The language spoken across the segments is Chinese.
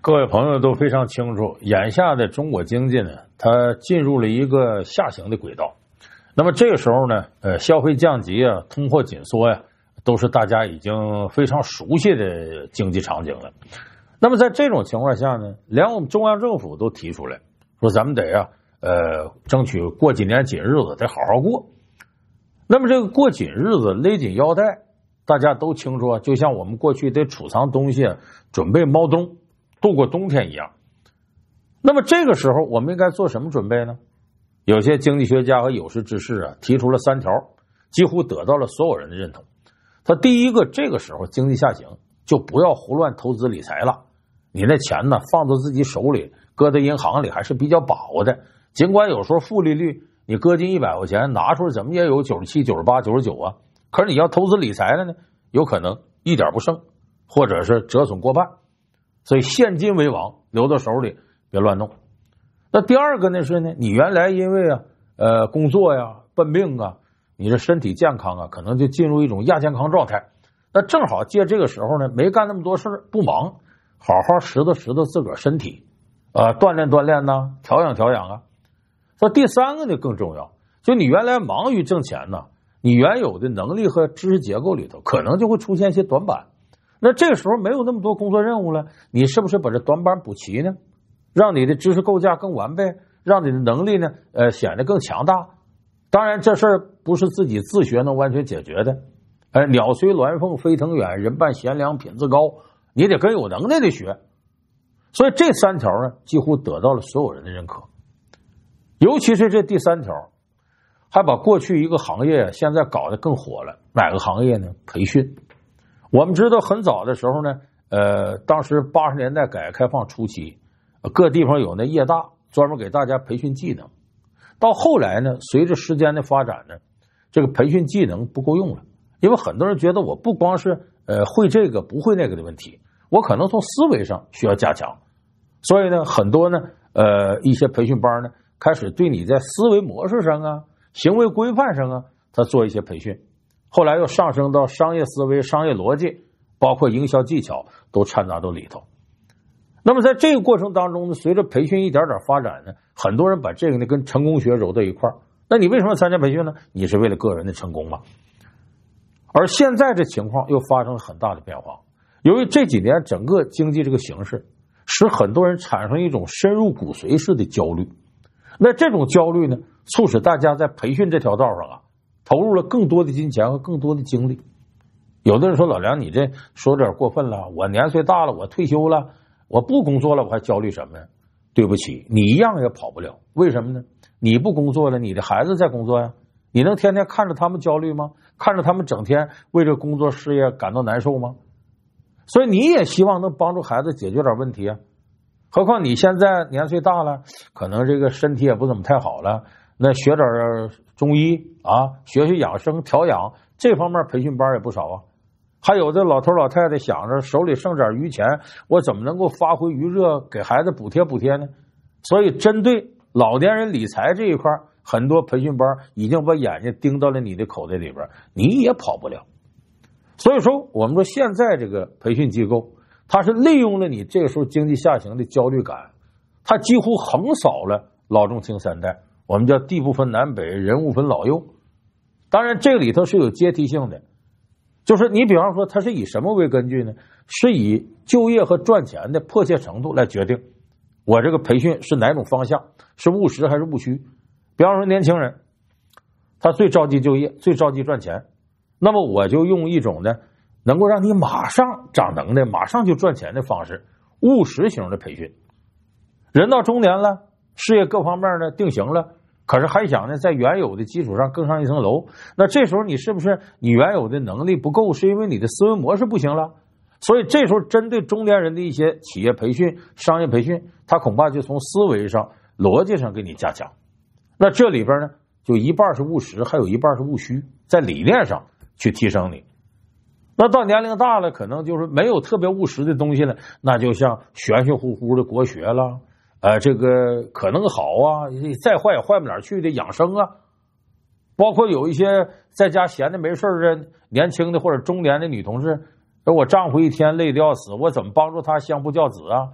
各位朋友都非常清楚，眼下的中国经济呢，它进入了一个下行的轨道。那么这个时候呢，消费降级啊，通货紧缩呀，都是大家已经非常熟悉的经济场景了。那么在这种情况下呢，连我们中央政府都提出来说，咱们得争取过几年紧日子，得好好过。那么这个过紧日子，勒紧腰带，大家都清楚啊，就像我们过去得储藏东西，准备猫冬，度过冬天一样。那么这个时候我们应该做什么准备呢？有些经济学家和有识之士啊，提出了3条，几乎得到了所有人的认同。他第一个，这个时候经济下行，就不要胡乱投资理财了。你那钱呢，放到自己手里，搁在银行里还是比较把握的。尽管有时候负利率，你搁进100块钱，拿出来怎么也有97、98、99啊。可是你要投资理财了呢，有可能一点不剩，或者是折损过半。所以现金为王，留到手里，别乱弄。那第二个呢是呢，你原来因为工作呀、奔病啊，你这身体健康啊，可能就进入一种亚健康状态。那正好借这个时候呢，没干那么多事儿，不忙，好好拾掇拾掇自个儿身体，锻炼锻炼呐，调养调养啊。那第三个呢更重要，就你原来忙于挣钱呢，你原有的能力和知识结构里头可能就会出现一些短板。那这个时候没有那么多工作任务了，你是不是把这短板补齐呢？让你的知识构架更完备，让你的能力呢显得更强大。当然这事儿不是自己自学能完全解决的。鸟随鸾凤飞腾远，人伴贤良品质高，你得跟有能耐的学。所以这3条呢，几乎得到了所有人的认可。尤其是这第3条，还把过去一个行业现在搞得更火了。哪个行业呢？培训。我们知道很早的时候呢，当时80年代改革开放初期，各地方有那业大专门给大家培训技能。到后来呢，随着时间的发展呢，这个培训技能不够用了，因为很多人觉得我不光是会这个不会那个的问题，我可能从思维上需要加强。所以呢，很多呢一些培训班呢，开始对你在思维模式上啊、行为规范上啊，他做一些培训。后来又上升到商业思维、商业逻辑，包括营销技巧都掺杂到里头。那么在这个过程当中呢，随着培训一点点发展呢，很多人把这个呢跟成功学揉到一块儿。那你为什么参加培训呢？你是为了个人的成功吗？而现在这情况又发生了很大的变化。由于这几年整个经济这个形势，使很多人产生一种深入骨髓式的焦虑。那这种焦虑呢，促使大家在培训这条道上啊，投入了更多的金钱和更多的精力。有的人说，老梁你这说点过分了，我年岁大了，我退休了，我不工作了，我还焦虑什么呀？对不起，你一样也跑不了。为什么呢？你不工作了，你的孩子在工作呀，你能天天看着他们焦虑吗？看着他们整天为这工作事业感到难受吗？所以你也希望能帮助孩子解决点问题啊。何况你现在年岁大了，可能这个身体也不怎么太好了，那学点中医啊，学学养生调养，这方面培训班也不少啊。还有的老头老太太想着手里剩点余钱，我怎么能够发挥余热给孩子补贴补贴呢？所以针对老年人理财这一块，很多培训班已经把眼睛盯到了你的口袋里边，你也跑不了。所以说我们说现在这个培训机构，它是利用了你这个时候经济下行的焦虑感，它几乎横扫了老中青3代，我们叫地不分南北，人物分老幼。当然这里头是有阶梯性的，就是你比方说它是以什么为根据呢？是以就业和赚钱的迫切程度来决定我这个培训是哪种方向，是务实还是务虚。比方说年轻人他最着急就业，最着急赚钱，那么我就用一种呢能够让你马上长能耐，马上就赚钱的方式，务实型的培训。人到中年了，事业各方面呢定型了，可是还想呢在原有的基础上更上一层楼，那这时候你是不是你原有的能力不够，是因为你的思维模式不行了？所以这时候针对中年人的一些企业培训、商业培训，他恐怕就从思维上、逻辑上给你加强。那这里边呢，就一半是务实，还有一半是务虚，在理念上去提升你。那到年龄大了，可能就是没有特别务实的东西了，那就像玄玄乎乎的国学了，这个可能好啊，再坏也坏不哪儿去的养生啊，包括有一些在家闲的没事的年轻的或者中年的女同志，我丈夫一天累得要死，我怎么帮助他相夫教子啊？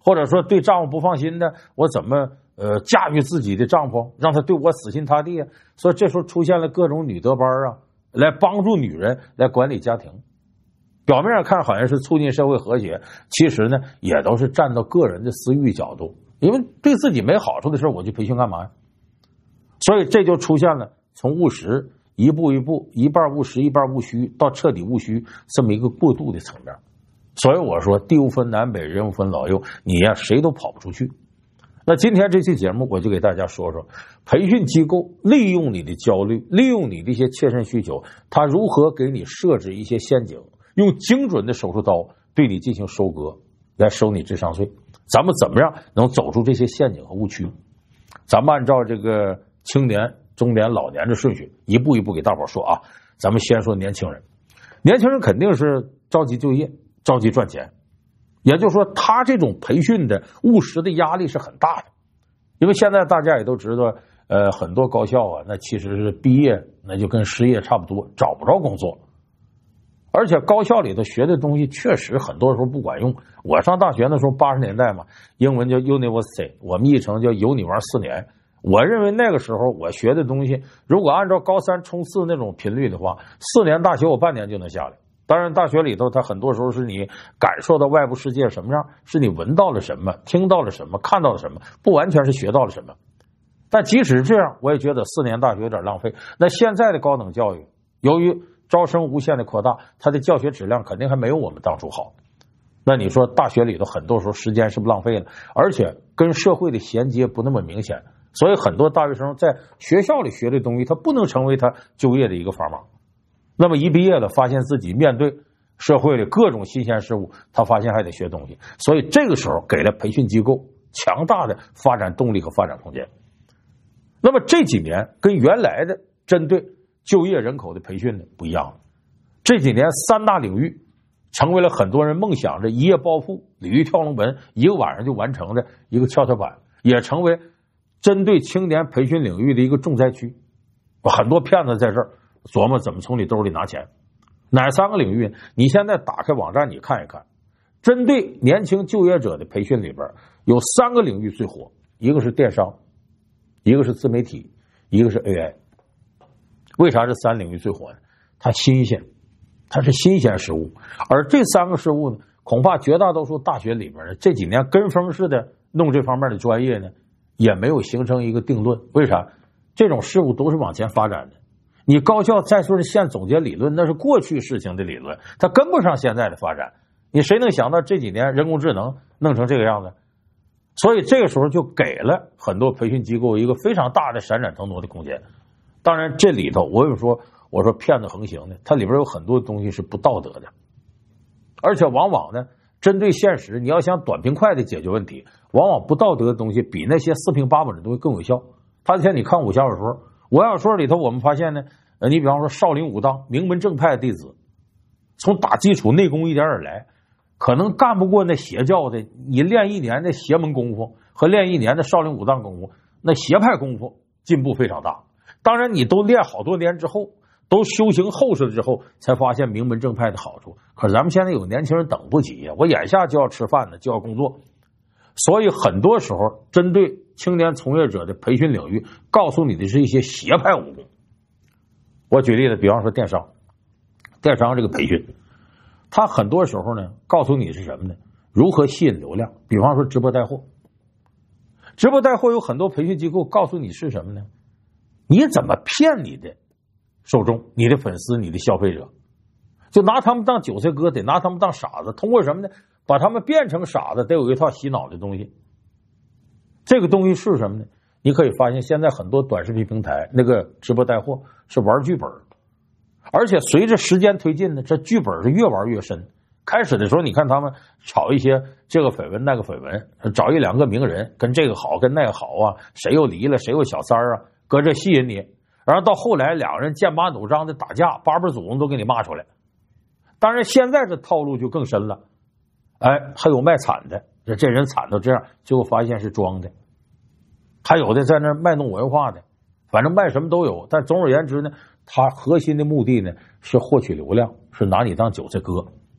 或者说对丈夫不放心的，我怎么驾驭自己的丈夫，让他对我死心塌地啊？所以这时候出现了各种女德班啊，来帮助女人来管理家庭。表面上看好像是促进社会和谐，其实呢也都是站到个人的私欲角度，因为对自己没好处的事我去培训干嘛呀？所以这就出现了从务实一步一步，一半务实一半务虚，到彻底务虚这么一个过渡的层面。所以我说地无分南北，人无分老幼，你呀谁都跑不出去。那今天这期节目我就给大家说说培训机构利用你的焦虑，利用你的一些切身需求，他如何给你设置一些陷阱，用精准的手术刀对你进行收割，来收你智商税。咱们怎么样能走出这些陷阱和误区？咱们按照这个青年、中年、老年的顺序，一步一步给大伙说啊。咱们先说年轻人，年轻人肯定是着急就业，着急赚钱，也就是说他这种培训的务实的压力是很大的。因为现在大家也都知道很多高校啊，那其实是毕业那就跟失业差不多，找不着工作。而且高校里头学的东西确实很多时候不管用。我上大学的时候80年代嘛，英文叫 University， 我们译成叫有你玩4年。我认为那个时候我学的东西，如果按照高3冲刺那种频率的话，4年大学我半年就能下来。当然大学里头它很多时候是你感受到外部世界什么样，是你闻到了什么，听到了什么，看到了什么，不完全是学到了什么。但即使这样，我也觉得4年大学有点浪费。那现在的高等教育由于招生无限的扩大，它的教学质量肯定还没有我们当初好。那你说大学里头很多时候时间是不是浪费了？而且跟社会的衔接不那么明显，所以很多大学生在学校里学的东西，它不能成为他就业的一个砝码。那么一毕业了，发现自己面对社会里各种新鲜事物，他发现还得学东西，所以这个时候给了培训机构强大的发展动力和发展空间。那么这几年跟原来的针对就业人口的培训呢不一样了，这几年3大领域成为了很多人梦想着一夜暴富、鲤鱼跳龙门一个晚上就完成的一个跷跷板，也成为针对青年培训领域的一个重灾区。很多骗子在这儿琢磨怎么从你兜里拿钱。哪3个领域？你现在打开网站你看一看，针对年轻就业者的培训里边有3个领域最火，一个是电商，一个是自媒体，一个是 AI。 为啥这3领域最火呢？它新鲜，它是新鲜事物。而这3个事物呢，恐怕绝大多数大学里边呢这几年跟风式的弄这方面的专业呢也没有形成一个定论。为啥？这种事物都是往前发展的。你高校再说是现总结理论，那是过去事情的理论，它跟不上现在的发展。你谁能想到这几年人工智能弄成这个样子？所以这个时候就给了很多培训机构一个非常大的闪展腾挪的空间。当然这里头我说骗子横行的，它里边有很多东西是不道德的，而且往往呢针对现实，你要想短平快的解决问题，往往不道德的东西比那些四平八稳的东西更有效。他前你看武侠小说，武侠小说里头我们发现呢，你比方说少林武当名门正派的弟子，从打基础内功一点点来，可能干不过那邪教的，你练1年的邪门功夫和练1年的少林武当功夫，那邪派功夫进步非常大。当然你都练好多年之后，都修行厚实了之后，才发现名门正派的好处。可是咱们现在有年轻人等不及呀，我眼下就要吃饭呢，就要工作。所以很多时候针对青年从业者的培训领域，告诉你的是一些邪派武功。我举例子，比方说电商这个培训，他很多时候呢告诉你是什么呢？如何吸引流量。比方说直播带货，直播带货有很多培训机构告诉你是什么呢？你怎么骗你的受众、你的粉丝、你的消费者，就拿他们当韭菜割，得拿他们当傻子。通过什么呢？把他们变成傻子，得有一套洗脑的东西。这个东西是什么呢？你可以发现现在很多短视频平台那个直播带货是玩剧本，而且随着时间推进呢，这剧本是越玩越深。开始的时候你看他们炒一些这个绯闻那个绯闻，找1-2个名人跟这个好跟那个好啊，谁又离了谁又小三啊，搁这吸引你。然后到后来2个人剑拔弩张的打架，八辈祖宗都给你骂出来。当然现在这套路就更深了，还有卖惨的，这人惨到这样，最后发现是装的。还有的在那卖弄文化的，反正卖什么都有。但总而言之呢，他核心的目的呢是获取流量，是拿你当韭菜割。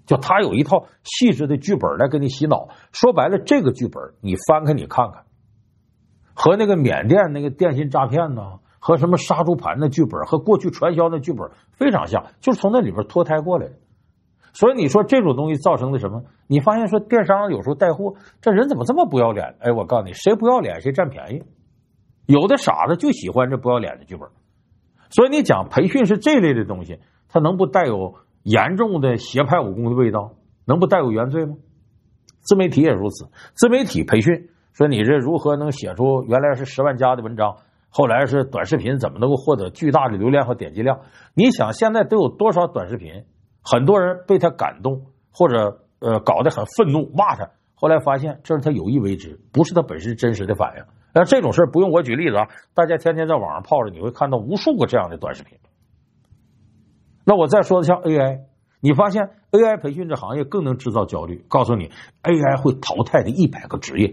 就他有一套细致的剧本来给你洗脑。说白了，这个剧本你翻开你看看，和那个缅甸那个电信诈骗呢，和什么杀猪盘的剧本，和过去传销的剧本非常像，就是从那里边脱胎过来的。所以你说这种东西造成的什么？你发现说电商有时候带货，这人怎么这么不要脸？哎，我告诉你，谁不要脸谁占便宜。有的傻子就喜欢这不要脸的剧本。所以你讲培训是这类的东西，它能不带有严重的邪派武功的味道？能不带有原罪吗？自媒体也如此。自媒体培训说你这如何能写出原来是10万加的文章，后来是短视频怎么能够获得巨大的流量和点击量？你想现在都有多少短视频？很多人被他感动，或者搞得很愤怒骂他，后来发现这是他有意为之，不是他本身真实的反应。这种事不用我举例子啊，大家天天在网上泡着，你会看到无数个这样的短视频。那我再说的像 AI， 你发现 AI 培训这行业更能制造焦虑，告诉你 AI 会淘汰的100个职业，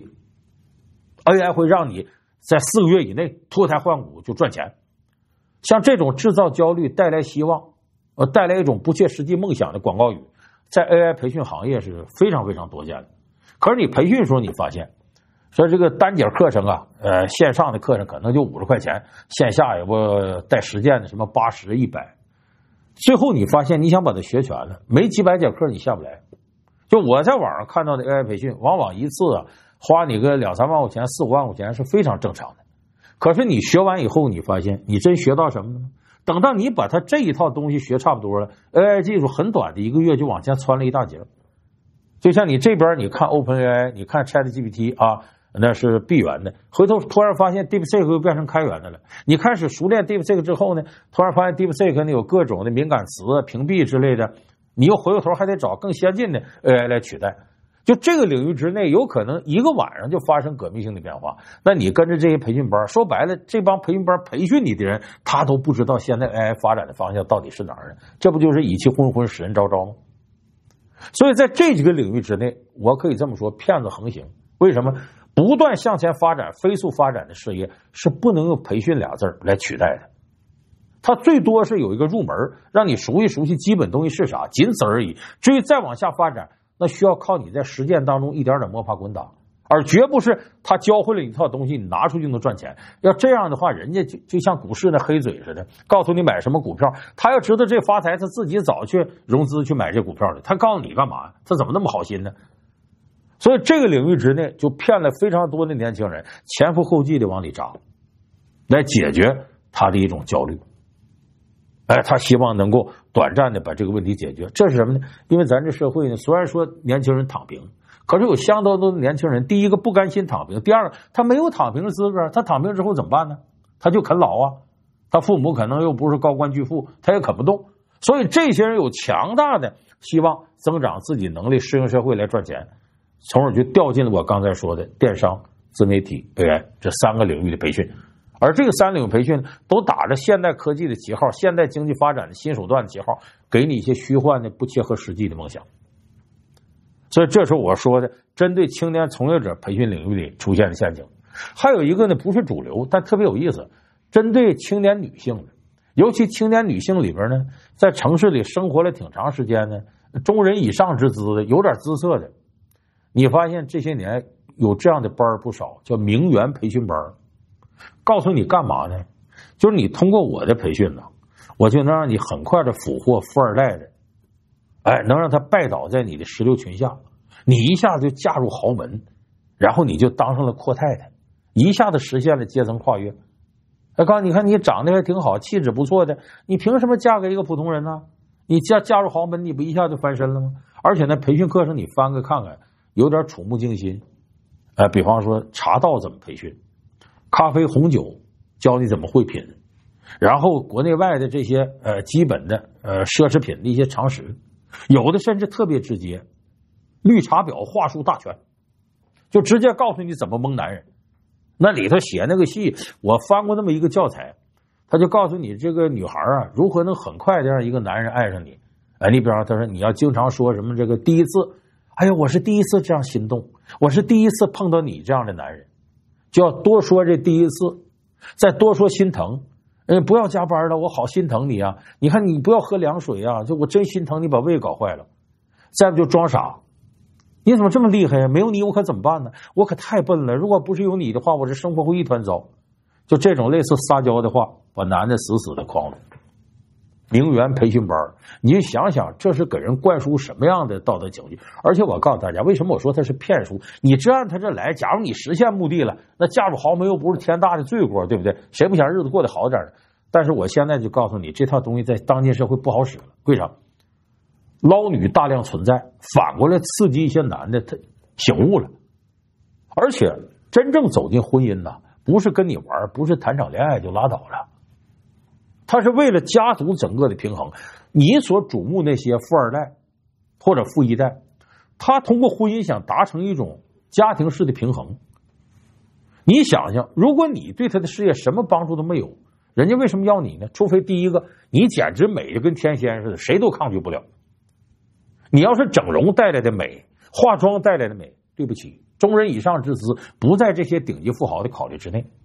AI 会让你在4个月以内脱胎换骨就赚钱。像这种制造焦虑带来希望带来一种不切实际梦想的广告语，在 AI 培训行业是非常非常多见的。可是你培训的时候，你发现说这个单节课程啊，线上的课程可能就50块钱，线下也不带实践的什么80、100，最后你发现你想把它学全了，没几百节课你下不来。就我在网上看到的 AI 培训，往往一次花你个2、3万块钱、4、5万块钱是非常正常的。可是你学完以后，你发现你真学到什么呢？等到你把它这一套东西学差不多了， AI 技术很短的1个月就往前窜了一大截。就像你这边你看 OpenAI， 你看 ChatGPT 啊，那是闭源的，回头突然发现 DeepSeek 又变成开源的了。你开始熟练 DeepSeek 之后呢，突然发现 DeepSeek 有各种的敏感词屏蔽之类的，你又回过头还得找更先进的 AI 来取代。就这个领域之内，有可能1个晚上就发生革命性的变化。那你跟着这些培训班，说白了，这帮培训班培训你的人，他都不知道现在 AI 发展的方向到底是哪儿呢？这不就是以其昏昏使人昭昭吗？所以在这几个领域之内，我可以这么说，骗子横行。为什么？不断向前发展、飞速发展的事业是不能用培训俩字来取代的。它最多是有一个入门，让你熟悉基本东西是啥，仅此而已。至于再往下发展，那需要靠你在实践当中一点点摸爬滚打，而绝不是他教会了一套东西你拿出去就能赚钱。要这样的话，人家就像股市那黑嘴似的，告诉你买什么股票，他要知道这发财，他自己早去融资去买这股票了，他告诉你干嘛？他怎么那么好心呢？所以这个领域之内就骗了非常多的年轻人，前赴后继的往里扎，来解决他的一种焦虑。他希望能够短暂的把这个问题解决。这是什么呢？因为咱这社会呢，虽然说年轻人躺平，可是有相当多的年轻人，第一个不甘心躺平，第二个他没有躺平的资格，他躺平之后怎么办呢？他就啃老啊，他父母可能又不是高官巨富，他也啃不动。所以这些人有强大的希望增长自己能力，适应社会来赚钱，从而就掉进了我刚才说的电商、自媒体、AI 这3个领域的培训。而这个3领域培训都打着现代科技的旗号、现代经济发展的新手段的旗号，给你一些虚幻的不切合实际的梦想。所以这是我说的针对青年从业者培训领域里出现的陷阱。还有一个呢，不是主流但特别有意思，针对青年女性的，尤其青年女性里边呢，在城市里生活了挺长时间呢，中人以上之资的，有点姿色的，你发现这些年有这样的班不少，叫名媛培训班。告诉你干嘛呢？就是你通过我的培训呢，我就能让你很快的俘获富二代的，能让他拜倒在你的石榴裙下，你一下子就嫁入豪门，然后你就当上了阔太太，一下子实现了阶层跨越。告诉你看，你长得还挺好，气质不错的，你凭什么嫁给一个普通人呢？你嫁入豪门，你不一下就翻身了吗？而且呢，培训课程你翻个看看，有点触目惊心。比方说茶道怎么培训，咖啡红酒教你怎么会品，然后国内外的这些基本的奢侈品的一些常识，有的甚至特别直接，绿茶婊话术大全，就直接告诉你怎么蒙男人。那里头写那个戏，我翻过那么一个教材，他就告诉你这个女孩啊如何能很快的让一个男人爱上你。你比方说他说你要经常说什么这个第一次，哎呀我是第一次这样心动，我是第一次碰到你这样的男人，就要多说这第一次，再多说心疼。不要加班了，我好心疼你啊！你看你不要喝凉水啊，就我真心疼你把胃搞坏了。 再不就装傻。你怎么这么厉害呀？没有你我可怎么办呢？我可太笨了，如果不是有你的话，我这生活会一团糟。就这种类似撒娇的话，把男的死死的诓住。名媛培训班，你想想这是给人灌输什么样的道德情绪？而且我告诉大家，为什么我说它是骗术？你这按他这来，假如你实现目的了，那嫁入豪门又不是天大的罪过，对不对？谁不想日子过得好点呢？但是我现在就告诉你，这套东西在当今社会不好使了。为啥？捞女大量存在，反过来刺激一些男的他醒悟了。而且真正走进婚姻呢，不是跟你玩，不是谈场恋爱就拉倒了，他是为了家族整个的平衡。你所瞩目那些富二代或者富一代，他通过婚姻想达成一种家庭式的平衡。你想想，如果你对他的事业什么帮助都没有，人家为什么要你呢？除非第一个，你简直美的跟天仙似的，谁都抗拒不了。你要是整容带来的美，化妆带来的美，对不起，中人以上之资不在这些顶级富豪的考虑之内。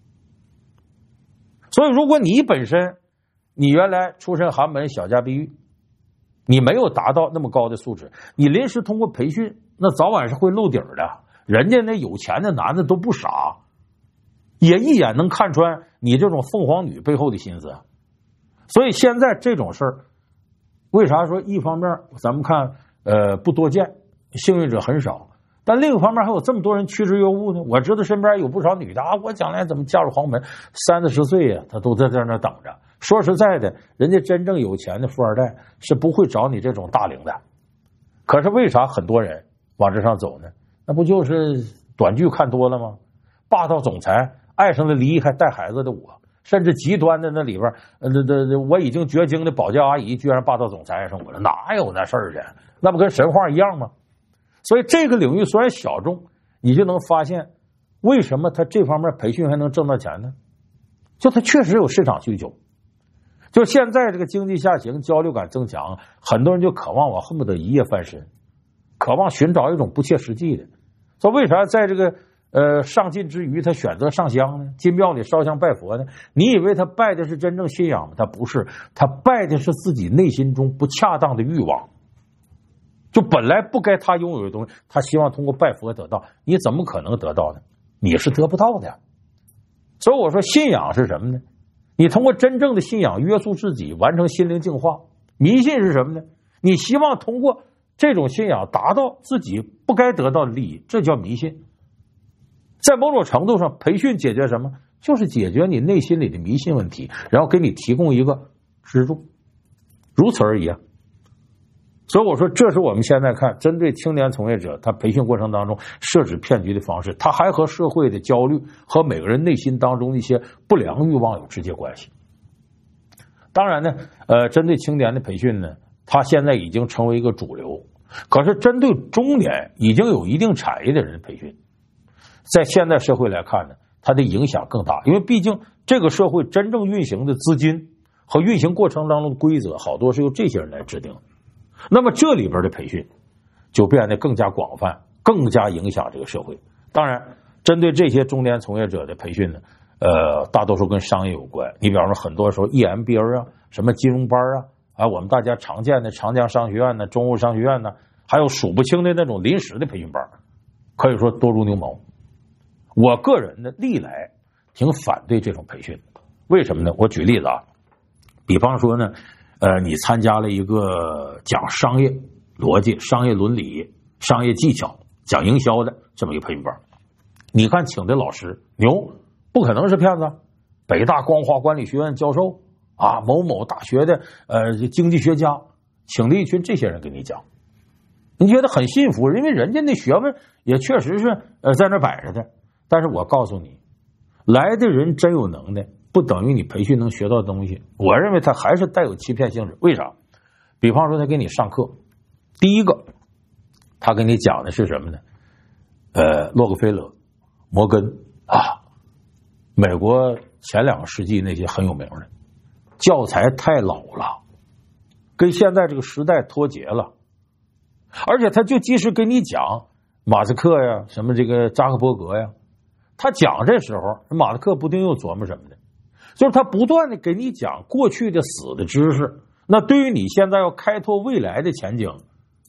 所以如果你本身你原来出身寒门，小家碧玉，你没有达到那么高的素质，你临时通过培训，那早晚是会露底的。人家那有钱的男的都不傻，也一眼能看穿你这种凤凰女背后的心思。所以现在这种事儿，为啥说一方面咱们看不多见，幸运者很少，但另一方面还有这么多人趋之若鹜呢？我知道身边有不少女的啊，我将来怎么嫁入豪门，30-40岁呀，她都在那等着。说实在的，人家真正有钱的富二代是不会找你这种大龄的。可是为啥很多人往这上走呢？那不就是短剧看多了吗？霸道总裁爱上了离还带孩子的我，甚至极端的那里边，我已经绝经的保洁阿姨居然霸道总裁爱上我了，哪有那事儿去？那不跟神话一样吗？所以这个领域虽然小众，你就能发现为什么他这方面培训还能挣到钱呢？就他确实有市场需求。就现在这个经济下行，焦虑感增强，很多人就渴望我恨不得一夜翻身，渴望寻找一种不切实际的。说为啥在这个上进之余他选择上香呢？进庙里烧香拜佛呢？你以为他拜的是真正信仰吗？他不是，他拜的是自己内心中不恰当的欲望。就本来不该他拥有的东西，他希望通过拜佛得到，你怎么可能得到呢？你是得不到的。所以我说信仰是什么呢？你通过真正的信仰约束自己，完成心灵净化。迷信是什么呢？你希望通过这种信仰达到自己不该得到的利益，这叫迷信。在某种程度上，培训解决什么？就是解决你内心里的迷信问题，然后给你提供一个支柱，如此而已啊。所以我说，这是我们现在看针对青年从业者他培训过程当中设置骗局的方式，他还和社会的焦虑和每个人内心当中的一些不良欲望有直接关系。当然呢，针对青年的培训呢，它现在已经成为一个主流。可是针对中年已经有一定产业的人的培训，在现代社会来看呢，它的影响更大，因为毕竟这个社会真正运行的资金和运行过程当中的规则，好多是由这些人来制定的。那么这里边的培训就变得更加广泛，更加影响这个社会。当然，针对这些中年从业者的培训呢，大多数跟商业有关。你比方说，很多时候 EMBA 啊，什么金融班啊，我们大家常见的长江商学院呢、中欧商学院呢，还有数不清的那种临时的培训班，可以说多如牛毛。我个人呢，历来挺反对这种培训。为什么呢？我举例子啊，比方说呢，你参加了一个讲商业逻辑、商业伦理、商业技巧、讲营销的这么一个培训班，你看请的老师牛，不可能是骗子。北大光华管理学院教授啊，某某大学的经济学家，请了一群这些人给你讲，你觉得很幸福，因为人家那学问也确实是在那摆着的。但是我告诉你，来的人真有能耐，不等于你培训能学到东西。我认为他还是带有欺骗性质。为啥？比方说他给你上课，第一个他给你讲的是什么呢？洛克菲勒、摩根啊，美国前2个世纪那些很有名的教材太老了，跟现在这个时代脱节了。而且他就即使给你讲马斯克呀，什么这个扎克伯格呀，他讲这时候马斯克不定又琢磨什么呢？就是他不断的给你讲过去的死的知识，那对于你现在要开拓未来的前景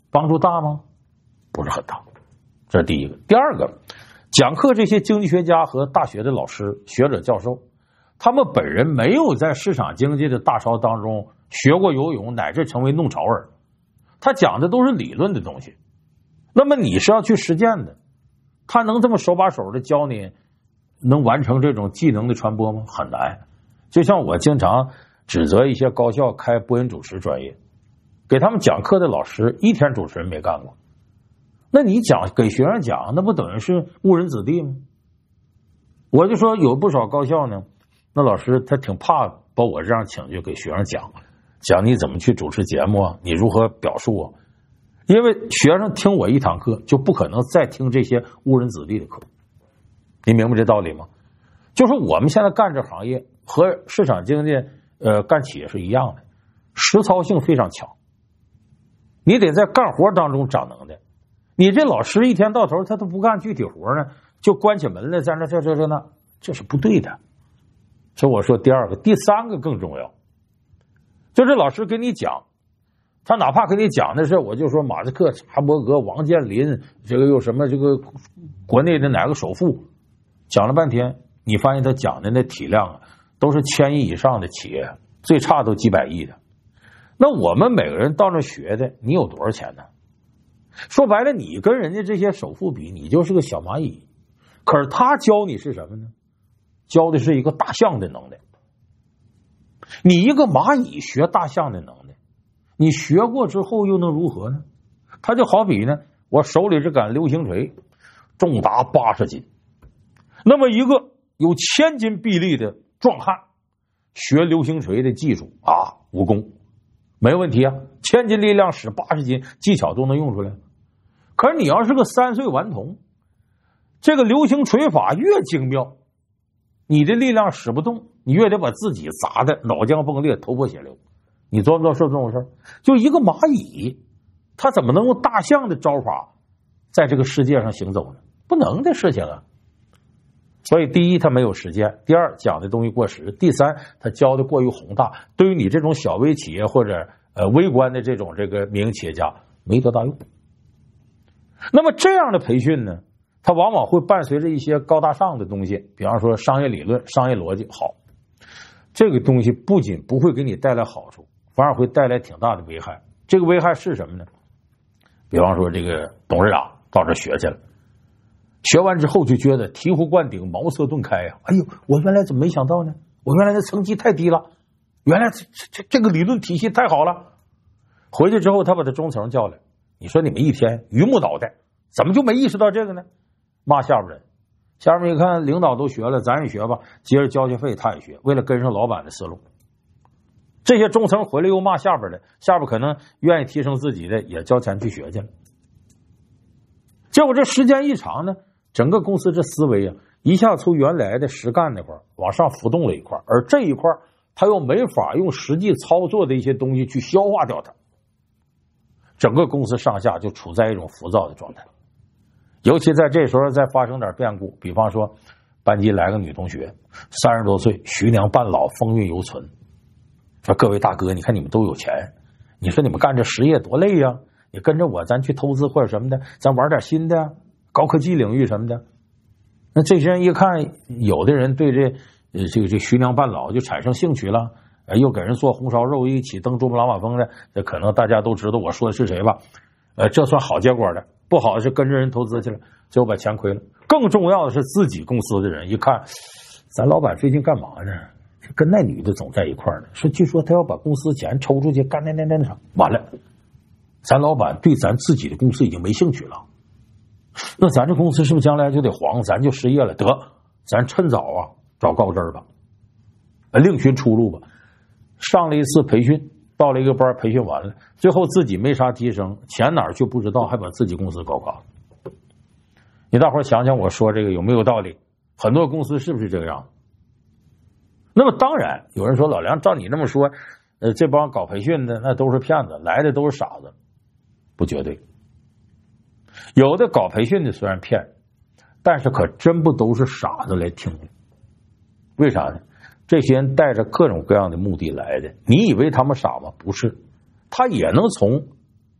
帮助大吗？不是很大。这是第一个。第二个，讲课这些经济学家和大学的老师、学者、教授，他们本人没有在市场经济的大潮当中学过游泳，乃至成为弄潮儿。他讲的都是理论的东西，那么你是要去实践的。他能这么手把手的教你，能完成这种技能的传播吗？很难。就像我经常指责一些高校开播音主持专业，给他们讲课的老师一天主持人没干过，那你讲给学生讲，那不等于是误人子弟吗？我就说有不少高校呢，那老师他挺怕把我这样请去给学生讲你怎么去主持节目啊，你如何表述啊，因为学生听我一堂课就不可能再听这些误人子弟的课。你明白这道理吗？就是我们现在干这行业和市场经济干企业是一样的，实操性非常强，你得在干活当中长能耐。你这老师一天到头他都不干具体活呢，就关起门来在那这是不对的。所以我说第二个。第三个更重要，就这老师给你讲，他哪怕给你讲的是，我就说马斯克、查伯格、王健林，这个又什么这个国内的哪个首富，讲了半天，你发现他讲的那体量啊，都是1000亿以上的企业，最差都几百亿的。那我们每个人到那学的，你有多少钱呢？说白了，你跟人家这些首富比，你就是个小蚂蚁。可是他教你是什么呢？教的是一个大象的能耐。你一个蚂蚁学大象的能耐，你学过之后又能如何呢？他就好比呢，我手里这杆流星锤重达80斤，那么一个有1000斤臂力的壮汉学流星锤的技术啊，武功没问题啊，1000斤力量使80斤，技巧都能用出来。可是你要是个3岁顽童，这个流星锤法越精妙，你的力量使不动，你越得把自己砸的脑浆崩裂，头破血流。你知不知道是这么回事？就一个蚂蚁，他怎么能用大象的招法在这个世界上行走呢？不能的事情啊。所以第一，他没有实践；第二，讲的东西过时；第三，他教的过于宏大，对于你这种小微企业或者微观的这种民营企业家没多大用。那么这样的培训呢，它往往会伴随着一些高大上的东西，比方说商业理论、商业逻辑。好，这个东西不仅不会给你带来好处，反而会带来挺大的危害。这个危害是什么呢？比方说这个董事长到这学去了，学完之后就觉得醍醐灌顶、茅塞顿开呀！哎呦，我原来怎么没想到呢？我原来的成绩太低了，原来这个理论体系太好了。回去之后，他把他中层叫来，你说你们一天榆木脑袋，怎么就没意识到这个呢？骂下边人，下边一看领导都学了，咱也学吧，接着交学费他也学，为了跟上老板的思路。这些中层回来又骂下边的，下边可能愿意提升自己的也交钱去学去了。结果这时间一长呢，整个公司这思维啊，一下从原来的实干那块往上浮动了一块，而这一块他又没法用实际操作的一些东西去消化掉它，整个公司上下就处在一种浮躁的状态。尤其在这时候再发生点变故，比方说班级来个女同学，30多岁，徐娘半老，风韵犹存，说各位大哥，你看你们都有钱，你说你们干这实业多累呀，你跟着我咱去投资或者什么的，咱玩点新的高科技领域什么的。那这些人一看，有的人对这徐娘半老就产生兴趣了，又给人做红烧肉，一起登珠穆朗玛峰的，这可能大家都知道我说的是谁吧？这算好结果的，不好的是跟着人投资去了，最后把钱亏了。更重要的是自己公司的人一看，咱老板最近干嘛呢？跟那女的总在一块儿呢，说据说他要把公司钱抽出去干那啥，完了，咱老板对咱自己的公司已经没兴趣了，那咱这公司是不是将来就得黄，咱就失业了？得，咱趁早啊找高枝吧，另寻出路吧。上了一次培训，到了一个班，培训完了，最后自己没啥提升，钱哪儿去不知道，还把自己公司搞垮了。你大伙儿想想我说这个有没有道理？很多公司是不是这个样子？那么当然有人说，老梁照你这么说，这帮搞培训的那都是骗子，来的都是傻子。不绝对，有的搞培训的虽然骗，但是可真不都是傻子来听的。为啥呢？这些人带着各种各样的目的来的，你以为他们傻吗？不是，他也能从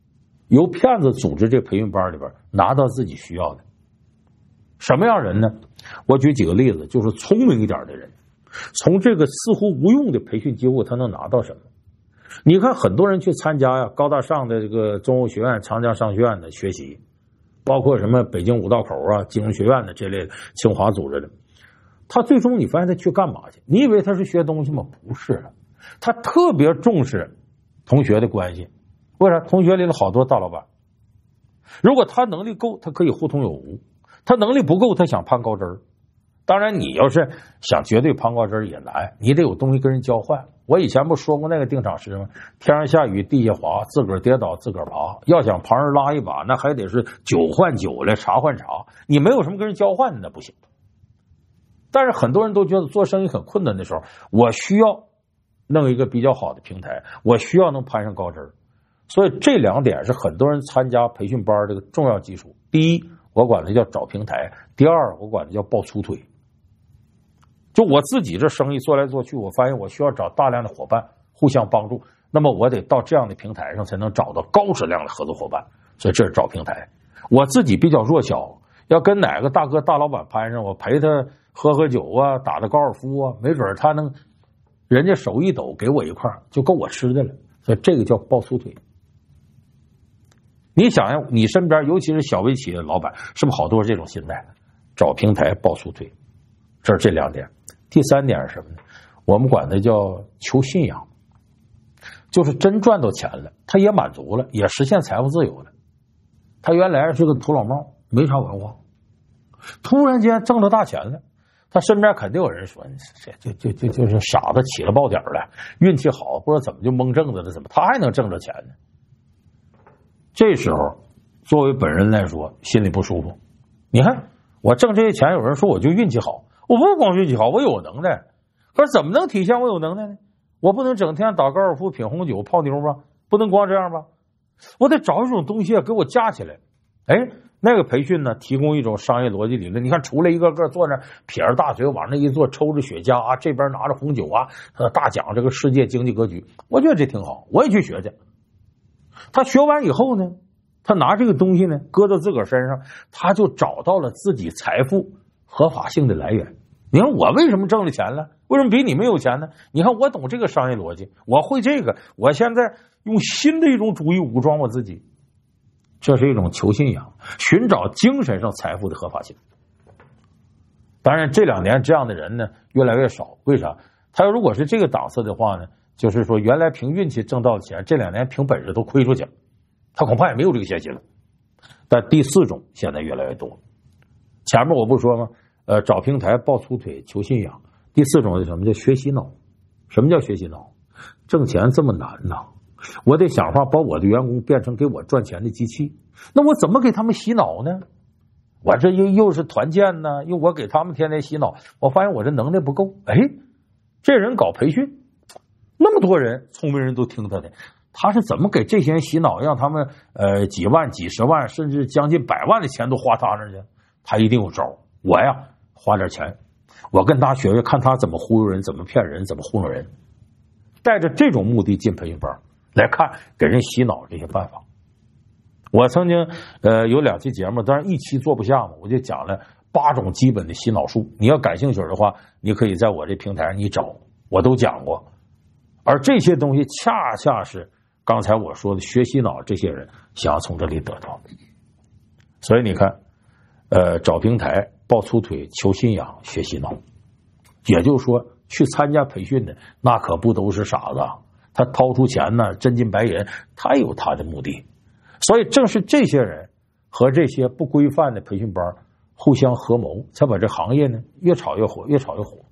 由骗子组织这培训班里边拿到自己需要的。什么样人呢？我举几个例子，就是聪明一点的人，从这个似乎无用的培训机构他能拿到什么？你看很多人去参加呀高大上的这个中欧学院、长江商学院的学习，包括什么北京五道口啊、金融学院的这类的清华组织的，他最终你发现他去干嘛去？你以为他是学东西吗？不是了，他特别重视同学的关系。为啥？同学里有好多大老板，如果他能力够，他可以互通有无；他能力不够，他想攀高枝儿。当然，你要是想绝对攀高枝儿也难，你得有东西跟人交换。我以前不说过那个定场诗吗？天上下雨地下滑，自个儿跌倒自个儿爬。要想旁人拉一把，那还得是酒换酒了，茶换茶。你没有什么跟人交换，那不行。但是很多人都觉得做生意很困难的时候，我需要弄一个比较好的平台，我需要能攀上高枝儿。所以这两点是很多人参加培训班这个重要基础。第一，我管它叫找平台；第二，我管它叫抱粗腿。就我自己这生意做来做去，我发现我需要找大量的伙伴互相帮助，那么我得到这样的平台上才能找到高质量的合作伙伴。所以这是找平台。我自己比较弱小，要跟哪个大哥大老板攀上，我陪他喝喝酒啊，打打高尔夫啊，没准他能人家手一抖给我一块就够我吃的了。所以这个叫抱粗腿。你想想你身边尤其是小微企业的老板，是不是好多是这种心态？找平台抱粗腿。这是这两点。第三点是什么呢？我们管它叫求信仰，就是真赚到钱了，他也满足了，也实现财富自由了。他原来是个土老帽，没啥文化，突然间挣了大钱了，他身边肯定有人说，就是傻子起了爆点了，运气好，不知道怎么就蒙挣的了，怎么他还能挣着钱呢？这时候作为本人来说，心里不舒服。你看我挣这些钱，有人说我就运气好，我不光运气好，我有能耐。可是怎么能体现我有能耐呢？我不能整天打高尔夫、品红酒、泡妞吧？不能光这样吧？我得找一种东西给我架起来。哎，那个培训呢，提供一种商业逻辑理论。你看，出来一个个坐那撇着大嘴往那一坐，抽着雪茄啊，这边拿着红酒啊，大讲这个世界经济格局。我觉得这挺好，我也去学去。他学完以后呢，他拿这个东西呢搁到自个儿身上，他就找到了自己财富合法性的来源。你看我为什么挣了钱了？为什么比你们有钱呢？你看我懂这个商业逻辑，我会这个，我现在用新的一种主义武装我自己。这是一种求信仰，寻找精神上财富的合法性。当然这2年这样的人呢越来越少。为啥？他如果是这个档次的话呢，就是说原来凭运气挣到的钱，这2年凭本事都亏出去了，他恐怕也没有这个闲心了。但第4种现在越来越多。前面我不说吗？找平台抱粗腿求信仰。第4种是什么？叫学习脑。什么叫学习脑？挣钱这么难呐，我得想法把我的员工变成给我赚钱的机器。那我怎么给他们洗脑呢？我这又是团建呢，又我给他们天天洗脑，我发现我这能力不够。哎，这人搞培训，那么多人聪明人都听他的，他是怎么给这些人洗脑，让他们几万、几十万，甚至将近100万的钱都花他那去？他一定有招。我呀，花点钱，我跟他学学，看他怎么忽悠人，怎么骗人，怎么糊弄人。带着这种目的进培训班来看给人洗脑这些办法。我曾经有2期节目，当然1期做不下嘛，我就讲了8种基本的洗脑术。你要感兴趣的话，你可以在我这平台上你找，我都讲过。而这些东西恰恰是刚才我说的学洗脑这些人想要从这里得到的。所以你看找平台抱粗腿求信仰学洗脑，也就是说去参加培训的那可不都是傻子，他掏出钱呢，真金白银，他有他的目的。所以正是这些人和这些不规范的培训班互相合谋，才把这行业呢越炒越火，越炒越火。